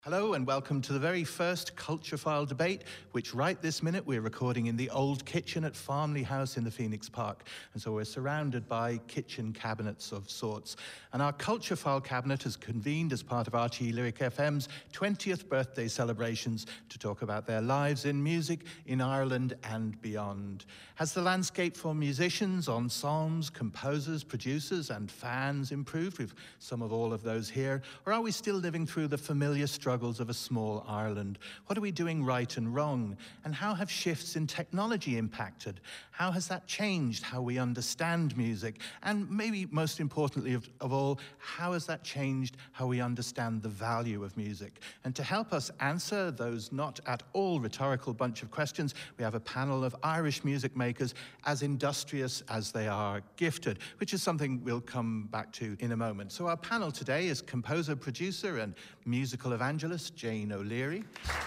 Hello and welcome to the very first Culture File debate, which right this minute we're recording in the old kitchen at Farmley House in the Phoenix Park. And so we're surrounded by kitchen cabinets of sorts. And our Culture File cabinet has convened as part of RTE Lyric FM's 20th birthday celebrations to talk about their lives in music in Ireland and beyond. Has the landscape for musicians, ensembles, composers, producers and fans improved? We've some of all of those here. Or are we still living through the familiar struggles of a small Ireland? What are we doing right and wrong? And how have shifts in technology impacted? How has that changed how we understand music? And maybe most importantly of all, how has that changed how we understand the value of music? And to help us answer those not at all rhetorical bunch of questions, we have a panel of Irish music makers as industrious as they are gifted, which is something we'll come back to in a moment. So our panel today is composer, producer, and musical evangelist Jane O'Leary.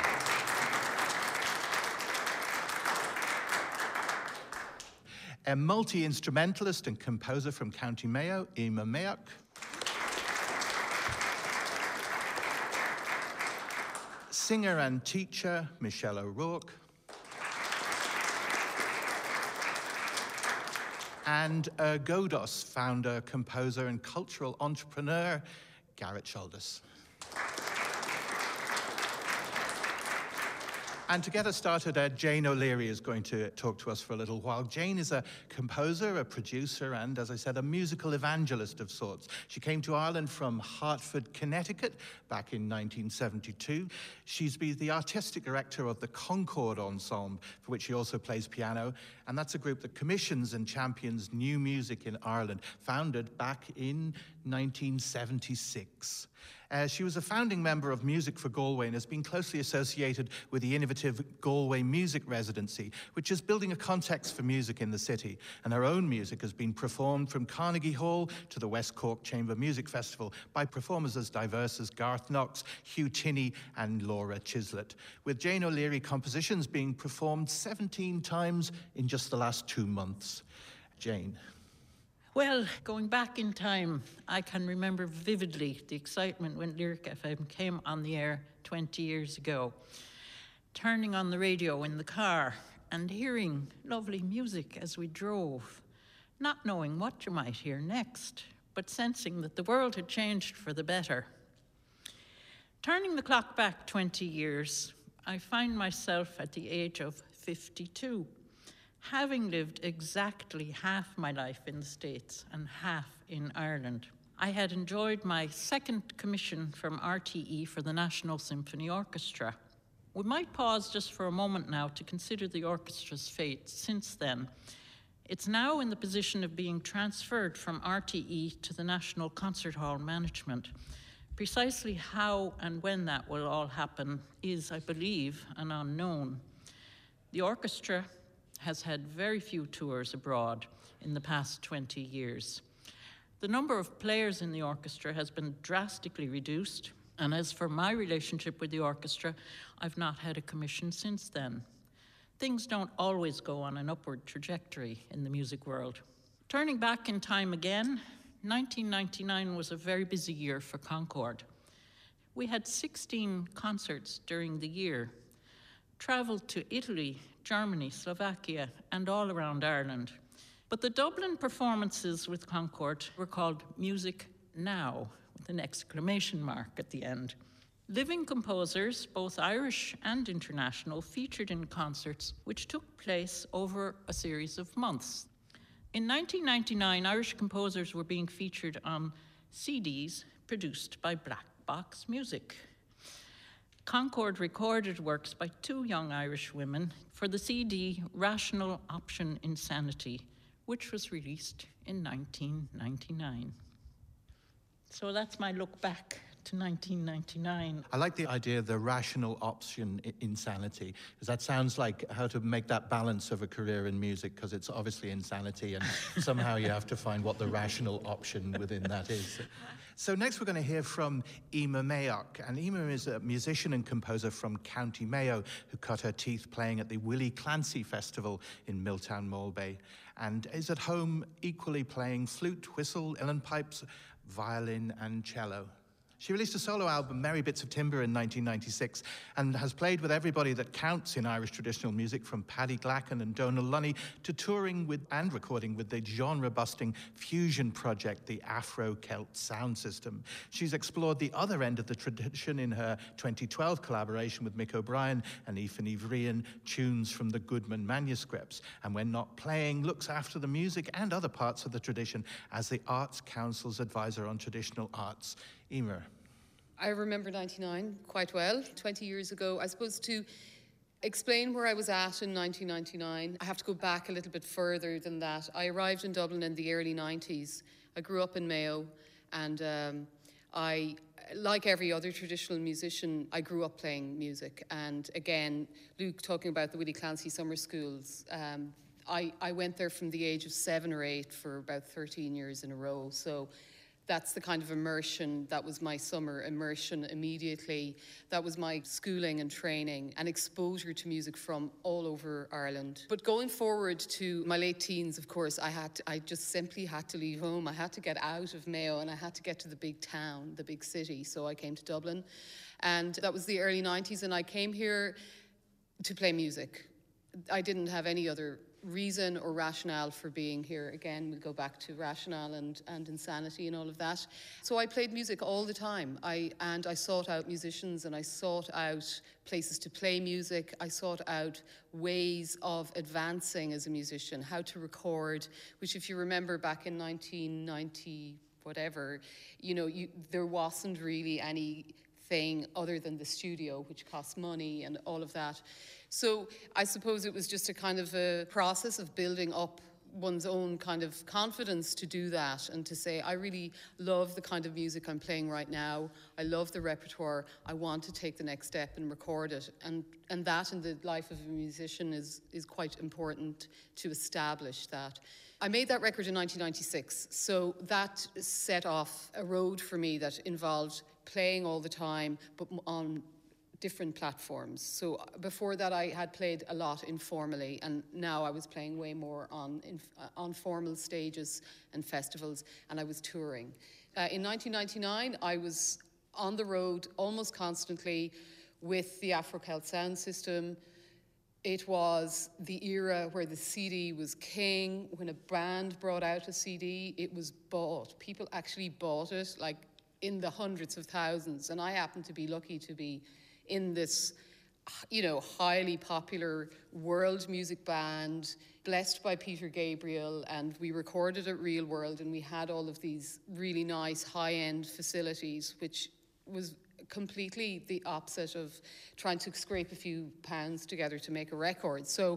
A multi-instrumentalist and composer from County Mayo, Eamon Mayock. Singer and teacher, Michelle O'Rourke. And Godos founder, composer, and cultural entrepreneur, Garrett Shalders. And to get us started, Jane O'Leary is going to talk to us for a little while. Jane is a composer, a producer, and, as I said, a musical evangelist of sorts. She came to Ireland from Hartford, Connecticut, back in 1972. She's been the artistic director of the Concord Ensemble, for which she also plays piano, and that's a group that commissions and champions new music in Ireland, founded back in 1976. She was a founding member of Music for Galway and has been closely associated with the innovative Galway Music Residency, which is building a context for music in the city. And her own music has been performed from Carnegie Hall to the West Cork Chamber Music Festival by performers as diverse as Garth Knox, Hugh Tinney, and Laura Chislett, with Jane O'Leary compositions being performed 17 times in just the last 2 months. Jane. Well, going back in time, I can remember vividly the excitement when Lyric FM came on the air 20 years ago. Turning on the radio in the car and hearing lovely music as we drove, not knowing what you might hear next, but sensing that the world had changed for the better. Turning the clock back 20 years, I find myself at the age of 52. Having lived exactly half my life in the States and half in Ireland. I had enjoyed my second commission from RTE for the National Symphony Orchestra. We might pause just for a moment now to consider the orchestra's fate since then. It's now in the position of being transferred from RTE to the National Concert Hall Management. Precisely how and when that will all happen is, I believe, an unknown. The orchestra has had very few tours abroad in the past 20 years. The number of players in the orchestra has been drastically reduced, and as for my relationship with the orchestra, I've not had a commission since then. Things don't always go on an upward trajectory in the music world. Turning back in time again, 1999 was a very busy year for Concord. We had 16 concerts during the year, traveled to Italy, Germany, Slovakia, and all around Ireland. But the Dublin performances with Concord were called Music Now, with an exclamation mark at the end. Living composers, both Irish and international, featured in concerts which took place over a series of months. In 1999, Irish composers were being featured on CDs produced by Black Box Music. Concord recorded works by 2 young Irish women for the CD Rational Option Insanity, which was released in 1999. So that's my look back to 1999. I like the idea of the rational option insanity, because that sounds like how to make that balance of a career in music, because it's obviously insanity, and somehow you have to find what the rational option within that is. So next we're going to hear from Eamon Mayock, and Eamon is a musician and composer from County Mayo who cut her teeth playing at the Willie Clancy Festival in Milltown Malbay, and is at home equally playing flute, whistle, uilleann pipes, violin and cello. She released a solo album, Merry Bits of Timber, in 1996, and has played with everybody that counts in Irish traditional music, from Paddy Glacken and Donal Lunny to touring with and recording with the genre-busting fusion project, the Afro-Celt Sound System. She's explored the other end of the tradition in her 2012 collaboration with Mick O'Brien and Aoife Ní Bhríon, tunes from the Goodman manuscripts, and when not playing, looks after the music and other parts of the tradition as the Arts Council's advisor on traditional arts. Emer. I remember 99 quite well. 20 years ago, I suppose, to explain where I was at in 1999, I have to go back a little bit further than that. I arrived in Dublin in the early 90s. I grew up in Mayo, and I, like every other traditional musician, I grew up playing music. And again, Luke talking about the Willie Clancy summer schools, I went there from the age of 7 or 8 for about 13 years in a row. So that's the kind of immersion. That was my summer immersion immediately. That was my schooling and training and exposure to music from all over Ireland. But going forward to my late teens, of course, I just simply had to leave home. I had to get out of Mayo and I had to get to the big town, the big city. So I came to Dublin, and that was the early 90s, and I came here to play music. I didn't have any other reason or rationale for being here. Again, we'll go back to rationale and insanity and all of that. So I played music all the time. I sought out musicians, and I sought out places to play music. I sought out ways of advancing as a musician, how to record, which, if you remember back in 1990, whatever, there wasn't really anything other than the studio, which costs money and all of that. So I suppose it was just a kind of a process of building up one's own kind of confidence to do that, and to say, I really love the kind of music I'm playing right now. I love the repertoire. I want to take the next step and record it. And that in the life of a musician is quite important to establish that. I made that record in 1996, so that set off a road for me that involved playing all the time, but on different platforms. So before that, I had played a lot informally, and now I was playing way more on formal stages and festivals, and I was touring. In 1999, I was on the road almost constantly with the Afro-Celt Sound System. It was the era where the CD was king. When a band brought out a CD, it was bought. People actually bought it, like in the hundreds of thousands, and I happened to be lucky to be in this, highly popular world music band, blessed by Peter Gabriel, and we recorded at Real World, and we had all of these really nice high-end facilities, which was completely the opposite of trying to scrape a few pounds together to make a record. So,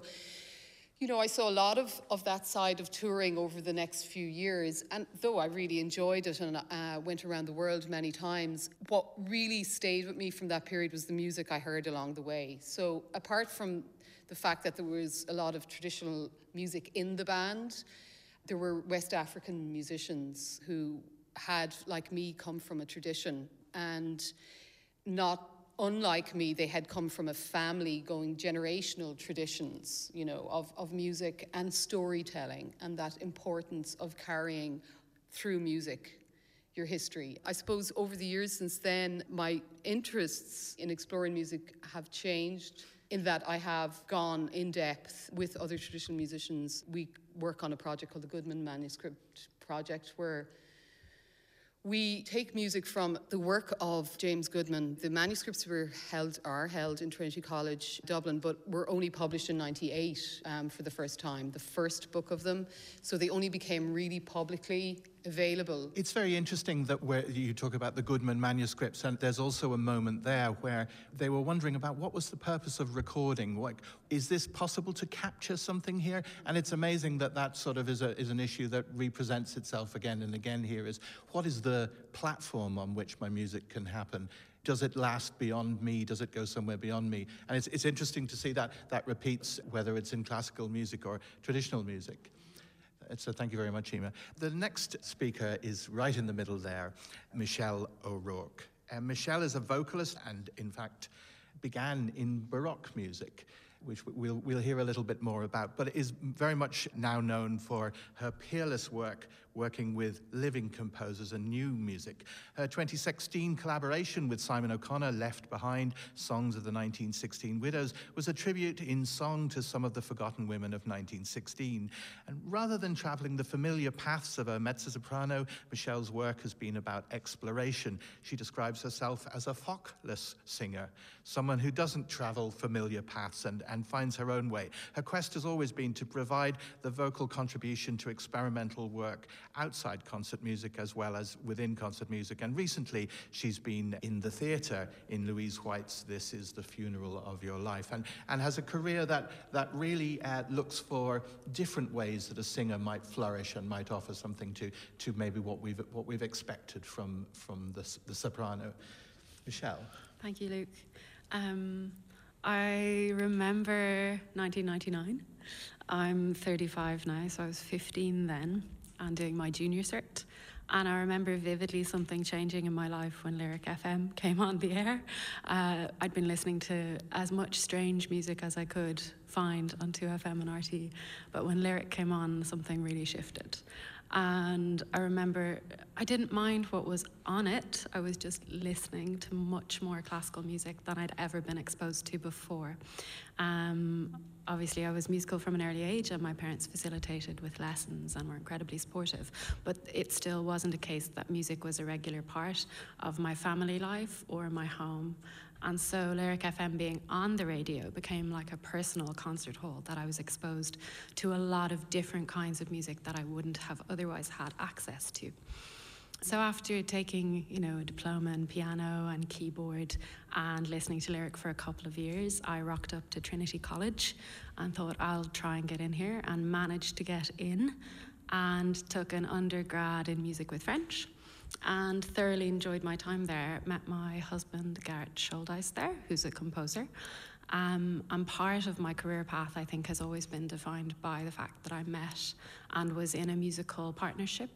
I saw a lot of that side of touring over the next few years, and though I really enjoyed it and went around the world many times, what really stayed with me from that period was the music I heard along the way. So apart from the fact that there was a lot of traditional music in the band, there were West African musicians who had, like me, come from a tradition, and not unlike me, they had come from a family going generational traditions, of music and storytelling, and that importance of carrying through music your history. I suppose over the years since then, my interests in exploring music have changed, in that I have gone in depth with other traditional musicians. We work on a project called the Goodman Manuscript Project, where we take music from the work of James Goodman. The manuscripts are held in Trinity College, Dublin, but were only published in 98 for the first time, the first book of them. So they only became really publicly available. It's very interesting that where you talk about the Goodman manuscripts, and there's also a moment there where they were wondering about what was the purpose of recording. Like, is this possible to capture something here? And it's amazing that sort of is an issue that represents itself again and again here, is what is the platform on which my music can happen? Does it last beyond me? Does it go somewhere beyond me? And it's interesting to see that repeats, whether it's in classical music or traditional music. So thank you very much, Emer. The next speaker is right in the middle there, Michelle O'Rourke. Michelle is a vocalist and, in fact, began in Baroque music. which we'll hear a little bit more about, but is very much now known for her peerless work working with living composers and new music. Her 2016 collaboration with Simon O'Connor, Left Behind, Songs of the 1916 Widows, was a tribute in song to some of the forgotten women of 1916. And rather than traveling the familiar paths of a mezzo-soprano, Michelle's work has been about exploration. She describes herself as a folkless singer, someone who doesn't travel familiar paths and finds her own way. Her quest has always been to provide the vocal contribution to experimental work outside concert music as well as within concert music. And recently, she's been in the theatre in Louise White's This Is the Funeral of Your Life, and has a career that really looks for different ways that a singer might flourish and might offer something to maybe what we've expected from the soprano. Michelle. Thank you, Luke. I remember 1999. I'm 35 now, so I was 15 then and doing my junior cert. And I remember vividly something changing in my life when Lyric FM came on the air. I'd been listening to as much strange music as I could find on 2FM and RT, but when Lyric came on, something really shifted. And I remember I didn't mind what was on it. I was just listening to much more classical music than I'd ever been exposed to before. Obviously, I was musical from an early age, and my parents facilitated with lessons and were incredibly supportive. But it still wasn't a case that music was a regular part of my family life or my home. And so Lyric FM being on the radio became like a personal concert hall that I was exposed to a lot of different kinds of music that I wouldn't have otherwise had access to. So after taking, a diploma in piano and keyboard and listening to Lyric for a couple of years, I rocked up to Trinity College and thought I'll try and get in here, and managed to get in and took an undergrad in music with French and thoroughly enjoyed my time there. Met my husband, Garrett Scholdeis, there, who's a composer. And part of my career path, I think, has always been defined by the fact that I met and was in a musical partnership.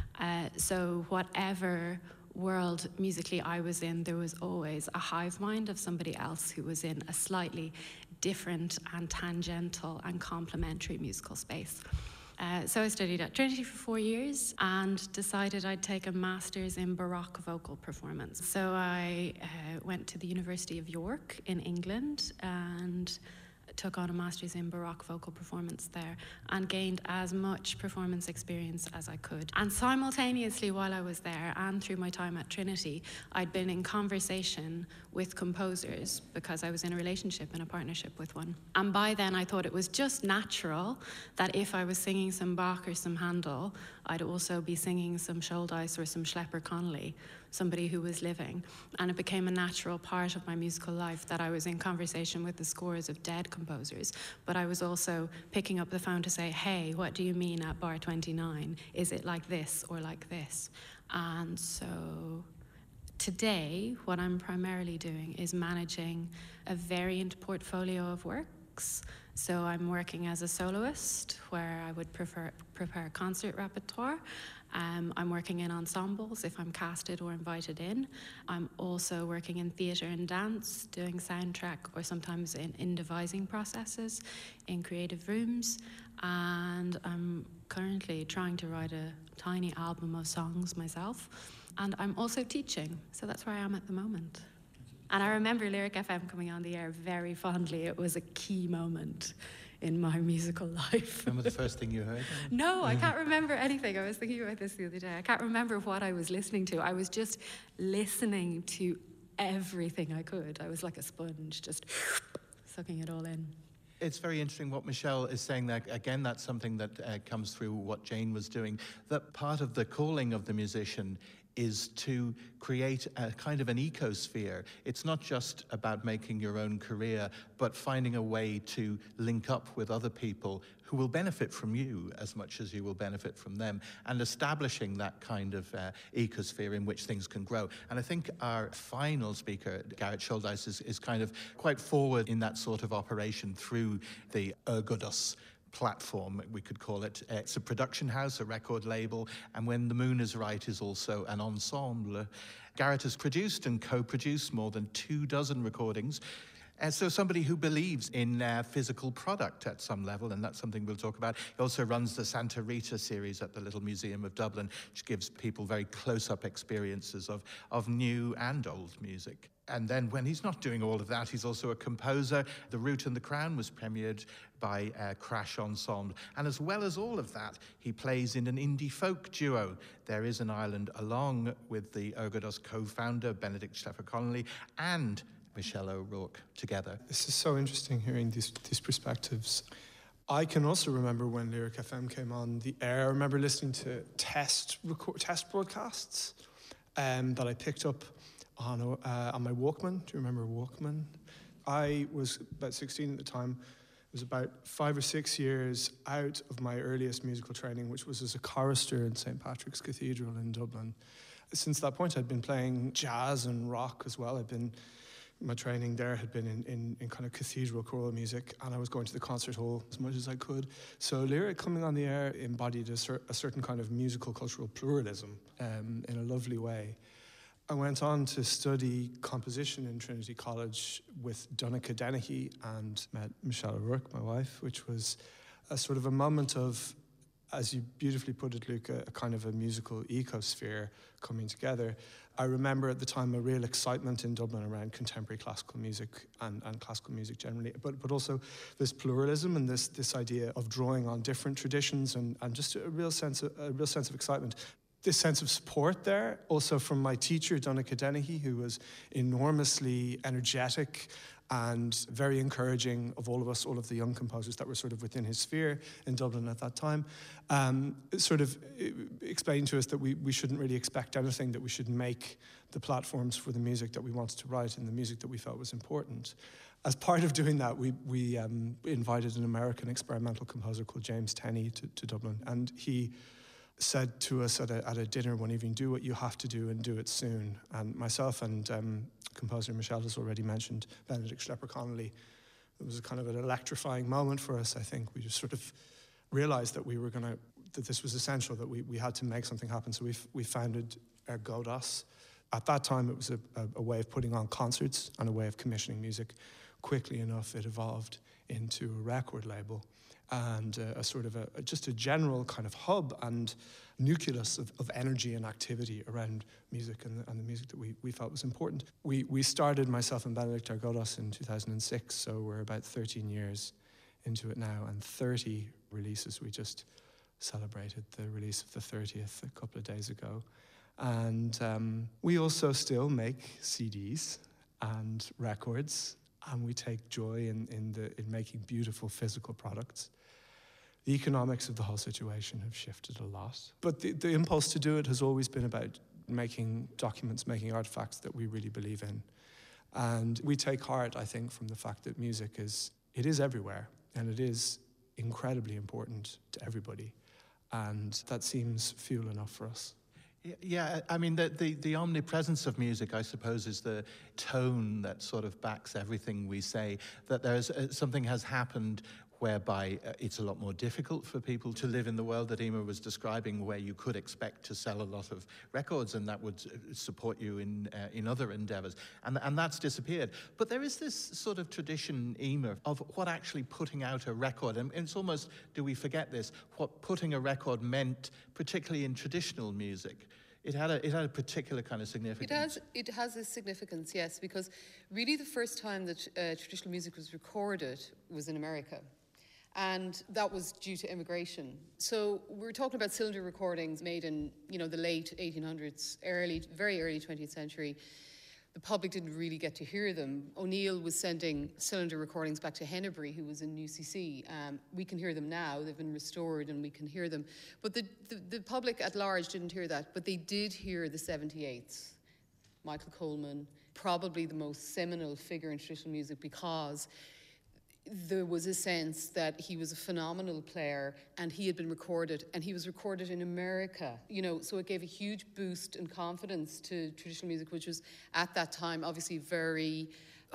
So whatever world musically I was in, there was always a hive mind of somebody else who was in a slightly different and tangential and complementary musical space. So I studied at Trinity for 4 years and decided I'd take a master's in Baroque vocal performance. So I went to the University of York in England and took on a master's in Baroque vocal performance there and gained as much performance experience as I could. And simultaneously, while I was there and through my time at Trinity, I'd been in conversation with composers because I was in a relationship and a partnership with one. And by then I thought it was just natural that if I was singing some Bach or some Handel, I'd also be singing some Scholdeis or some Schlepper Connolly, somebody who was living. And it became a natural part of my musical life that I was in conversation with the scores of dead composers, but I was also picking up the phone to say, hey, what do you mean at bar 29? Is it like this or like this? And so today, what I'm primarily doing is managing a variant portfolio of works. So I'm working as a soloist, where I would prepare concert repertoire. I'm working in ensembles if I'm casted or invited in. I'm also working in theatre and dance, doing soundtrack or sometimes in devising processes in creative rooms. And I'm currently trying to write a tiny album of songs myself. And I'm also teaching, so that's where I am at the moment. And I remember Lyric FM coming on the air very fondly. It was a key moment in my musical life. Remember the first thing you heard? No, I can't remember anything. I was thinking about this the other day. I can't remember what I was listening to. I was just listening to everything I could. I was like a sponge, just sucking it all in. It's very interesting what Michelle is saying there. Again, that's something that comes through what Jane was doing, that part of the calling of the musician is to create a kind of an ecosphere. It's not just about making your own career, but finding a way to link up with other people who will benefit from you as much as you will benefit from them, and establishing that kind of ecosphere in which things can grow. And I think our final speaker, Garrett Scholdeis, is kind of quite forward in that sort of operation through the Ergodos platform, we could call it. It's a production house, a record label, and When the Moon is Right is also an ensemble. Garrett has produced and co-produced more than 24 recordings. And so somebody who believes in physical product at some level, and that's something we'll talk about. He also runs the Santa Rita series at the Little Museum of Dublin, which gives people very close-up experiences of new and old music. And then when he's not doing all of that, he's also a composer. The Root and the Crown was premiered by Crash Ensemble. And as well as all of that, he plays in an indie folk duo, There Is an Island, along with the Ergodos co-founder, Benedict Schlepper-Connolly, and Michelle O'Rourke together. This is so interesting hearing these perspectives. I can also remember when Lyric FM came on the air. I remember listening to test broadcasts that I picked up on my Walkman. Do you remember Walkman? I was about 16 at the time. It was about 5 or 6 years out of my earliest musical training, which was as a chorister in St. Patrick's Cathedral in Dublin. Since that point, I'd been playing jazz and rock as well. My training there had been in kind of cathedral choral music, and I was going to the concert hall as much as I could. So Lyric coming on the air embodied a certain kind of musical cultural pluralism in a lovely way. I went on to study composition in Trinity College with Donncha Dennehy and met Michelle O'Rourke, my wife, which was a sort of a moment of, as you beautifully put it, Luke, a kind of a musical ecosphere coming together. I remember at the time a real excitement in Dublin around contemporary classical music and classical music generally, but also this pluralism and this idea of drawing on different traditions and just a real sense of excitement. This sense of support there, also from my teacher, Donncha Dennehy, who was enormously energetic and very encouraging of all of us, all of the young composers that were sort of within his sphere in Dublin at that time, sort of explained to us that we shouldn't really expect anything, that we should make the platforms for the music that we wanted to write and the music that we felt was important. As part of doing that, we invited an American experimental composer called James Tenney to Dublin, and he said to us at a dinner one evening, do what you have to do and do it soon. And myself and composer Michelle has already mentioned Benedict Schlepper-Connolly. It was a kind of an electrifying moment for us, I think. We just sort of realized that that this was essential, that we had to make something happen. So we founded Ergodos. At that time, it was a way of putting on concerts and a way of commissioning music. Quickly enough, it evolved into a record label and a sort of just a general kind of hub and nucleus of energy and activity around music and the music that we felt was important. We started, myself and Benedict Ergodos, in 2006, so we're about 13 years into it now, and 30 releases. We just celebrated the release of the 30th a couple of days ago. And we also still make CDs and records, and we take joy in making beautiful physical products. The economics of the whole situation have shifted a lot. But the impulse to do it has always been about making documents, making artifacts that we really believe in. And we take heart, I think, from the fact that music is everywhere, and it is incredibly important to everybody. And that seems fuel enough for us. Yeah, I mean, the omnipresence of music, I suppose, is the tone that sort of backs everything we say, that there's something has happened whereby it's a lot more difficult for people to live in the world that Emer was describing, where you could expect to sell a lot of records and that would support you in other endeavors. And that's disappeared. But there is this sort of tradition, Emer, of what actually putting out a record, and it's almost, do we forget this, what putting a record meant, particularly in traditional music. It had a particular kind of significance. It has a significance, yes, because really the first time that traditional music was recorded was in America. And that was due to immigration. So we're talking about cylinder recordings made in, the late 1800s, very early 20th century. The public didn't really get to hear them. O'Neill was sending cylinder recordings back to Hennebury, who was in UCC. We can hear them now. They've been restored and we can hear them. But the public at large didn't hear that, but they did hear the 78s. Michael Coleman, probably the most seminal figure in traditional music, because there was a sense that he was a phenomenal player and he had been recorded, and he was recorded in America, so it gave a huge boost and confidence to traditional music, which was at that time obviously very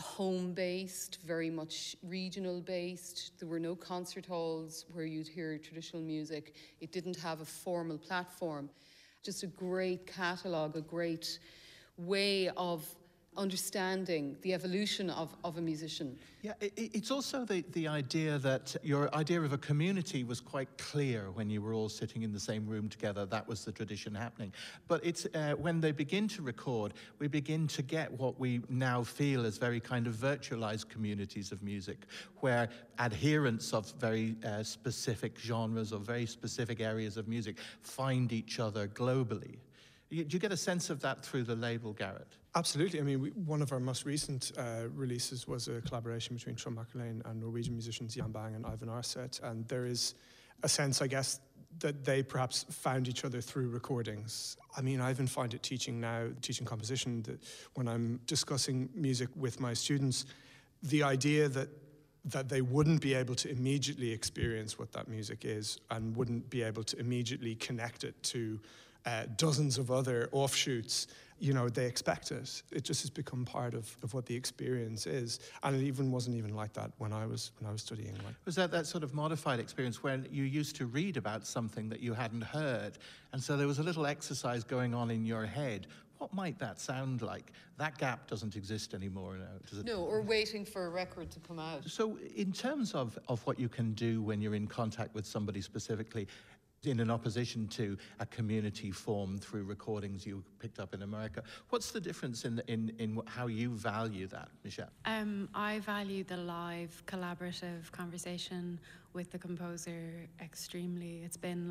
home-based, very much regional-based. There were no concert halls where you'd hear traditional music. It didn't have a formal platform. Just a great catalogue, a great way of understanding the evolution of a musician. Yeah, it's also the idea that your idea of a community was quite clear when you were all sitting in the same room together. That was the tradition happening. But it's when they begin to record, we begin to get what we now feel as very kind of virtualized communities of music, where adherents of very specific genres or very specific areas of music find each other globally. Do you get a sense of that through the label, Garrett? Absolutely. I mean, one of our most recent releases was a collaboration between Trump Lane and Norwegian musicians Jan Bang and Ivan Arset. And there is a sense, I guess, that they perhaps found each other through recordings. I mean, I even find it teaching composition, that when I'm discussing music with my students, the idea that they wouldn't be able to immediately experience what that music is and wouldn't be able to immediately connect it to dozens of other offshoots, they expect it. It just has become part of what the experience is. And it wasn't even like that when I was studying. Was that sort of modified experience when you used to read about something that you hadn't heard, and so there was a little exercise going on in your head? What might that sound like? That gap doesn't exist anymore now, does it? No, or waiting for a record to come out. So in terms of what you can do when you're in contact with somebody specifically, in an opposition to a community formed through recordings you picked up in America, what's the difference in how you value that, Michelle? I value the live, collaborative conversation with the composer extremely. It's been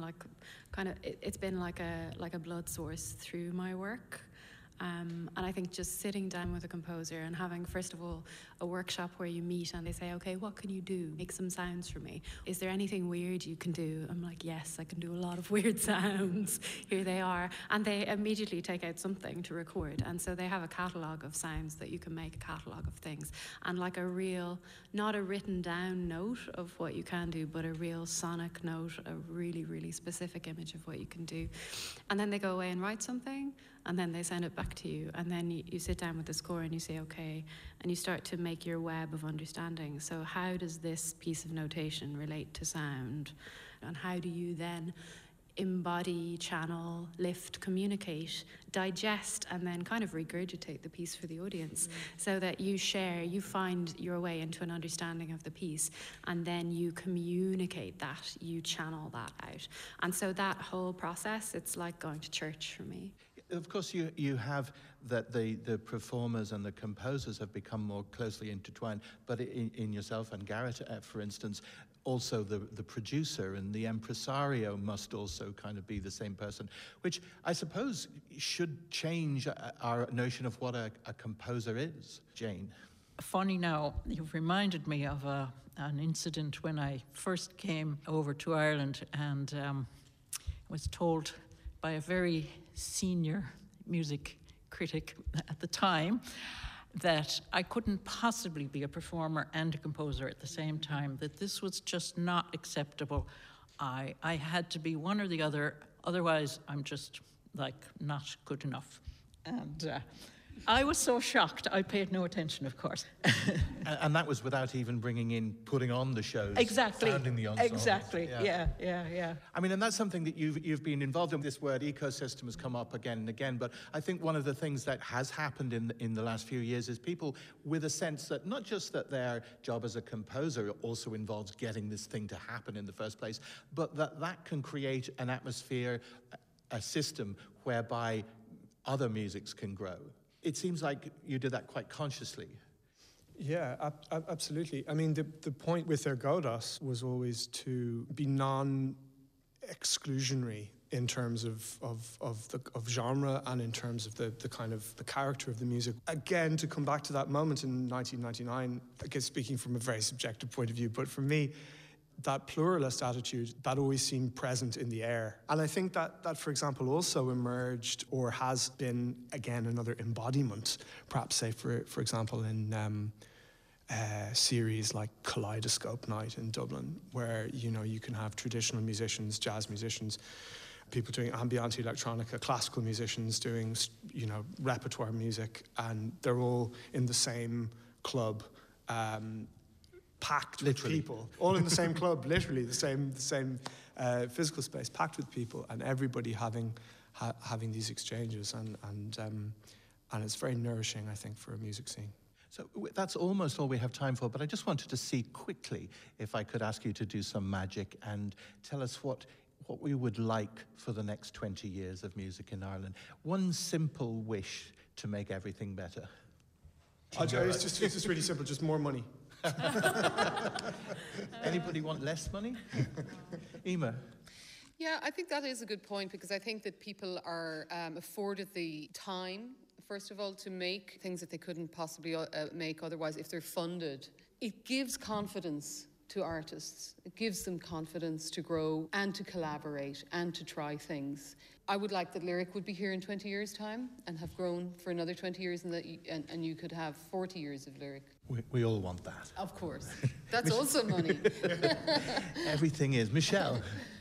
like a blood source through my work. And I think just sitting down with a composer and having, first of all, a workshop where you meet and they say, okay, what can you do? Make some sounds for me. Is there anything weird you can do? I'm like, yes, I can do a lot of weird sounds. Here they are. And they immediately take out something to record. And so they have a catalogue of sounds that you can make, a catalogue of things. And like a real, not a written down note of what you can do, but a real sonic note, a really, really specific image of what you can do. And then they go away and write something, and then they send it back to you. And then you sit down with the score and you say, okay, and you start to make your web of understanding. So how does this piece of notation relate to sound? And how do you then embody, channel, lift, communicate, digest, and then kind of regurgitate the piece for the audience, so that you find your way into an understanding of the piece, and then you communicate that, you channel that out. And so that whole process, it's like going to church for me. Of course, you have that the performers and the composers have become more closely intertwined, but in yourself and Garrett, for instance, also the producer and the impresario must also kind of be the same person, which I suppose should change our notion of what a composer is. Jane? Funny now, you've reminded me of an incident when I first came over to Ireland and was told by a very senior music critic at the time that I couldn't possibly be a performer and a composer at the same time, that this was just not acceptable. I had to be one or the other, otherwise I'm just like not good enough. And I was so shocked, I paid no attention, of course. And that was without even putting on the shows. Exactly. Founding the ensembles. Exactly, yeah. I mean, and that's something that you've been involved in. This word ecosystem has come up again and again, but I think one of the things that has happened in the last few years is people with a sense that not just that their job as a composer also involves getting this thing to happen in the first place, but that can create an atmosphere, a system whereby other musics can grow. It seems like you did that quite consciously. Yeah, absolutely. I mean, the point with Ergodos was always to be non-exclusionary in terms of genre and in terms of the kind of the character of the music. Again, to come back to that moment in 1999, I guess speaking from a very subjective point of view, but for me, that pluralist attitude, that always seemed present in the air. And I think that for example, also emerged or has been, again, another embodiment, perhaps say, for example, in series like Kaleidoscope Night in Dublin, where, you can have traditional musicians, jazz musicians, people doing ambient electronica, classical musicians doing, repertoire music, and they're all in the same club, packed literally with people, all in the same club, literally the same physical space, packed with people, and everybody having these exchanges, and and it's very nourishing, I think, for a music scene. So that's almost all we have time for, but I just wanted to see quickly if I could ask you to do some magic and tell us what we would like for the next 20 years of music in Ireland. One simple wish to make everything better. It's just really simple, just more money. Anybody want less money? Emer? Yeah, I think that is a good point, because I think that people are afforded the time, first of all, to make things that they couldn't possibly make otherwise if they're funded. It gives confidence to artists. It gives them confidence to grow and to collaborate and to try things. I would like that Lyric would be here in 20 years' time and have grown for another 20 years, and you could have 40 years of Lyric. We all want that. Of course. That's also money. Everything is. Michelle?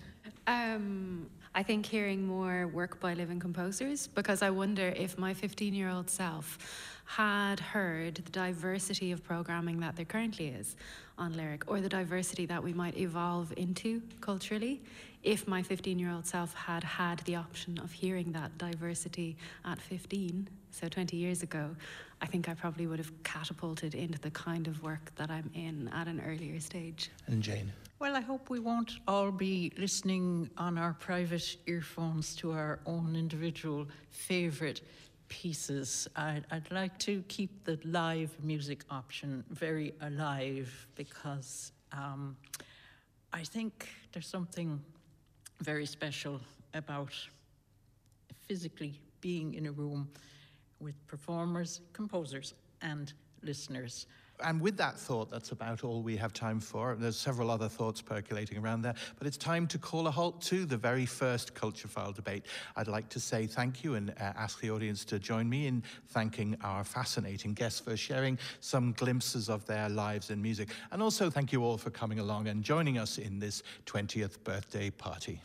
I think hearing more work by living composers, because I wonder if my 15-year-old self had heard the diversity of programming that there currently is on Lyric, or the diversity that we might evolve into culturally, if my 15-year-old self had had the option of hearing that diversity at 15, so 20 years ago, I think I probably would have catapulted into the kind of work that I'm in at an earlier stage. And Jane? Well, I hope we won't all be listening on our private earphones to our own individual favourite pieces. I'd like to keep the live music option very alive, because I think there's something very special about physically being in a room with performers, composers, and listeners. And with that thought, that's about all we have time for. There's several other thoughts percolating around there, but it's time to call a halt to the very first Culture File debate. I'd like to say thank you and ask the audience to join me in thanking our fascinating guests for sharing some glimpses of their lives in music. And also thank you all for coming along and joining us in this 20th birthday party.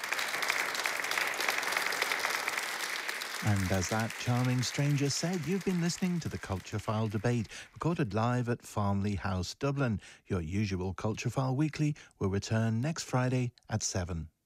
And as that charming stranger said, you've been listening to the Culture File debate, recorded live at Farmley House, Dublin. Your usual Culture File Weekly will return next Friday at 7.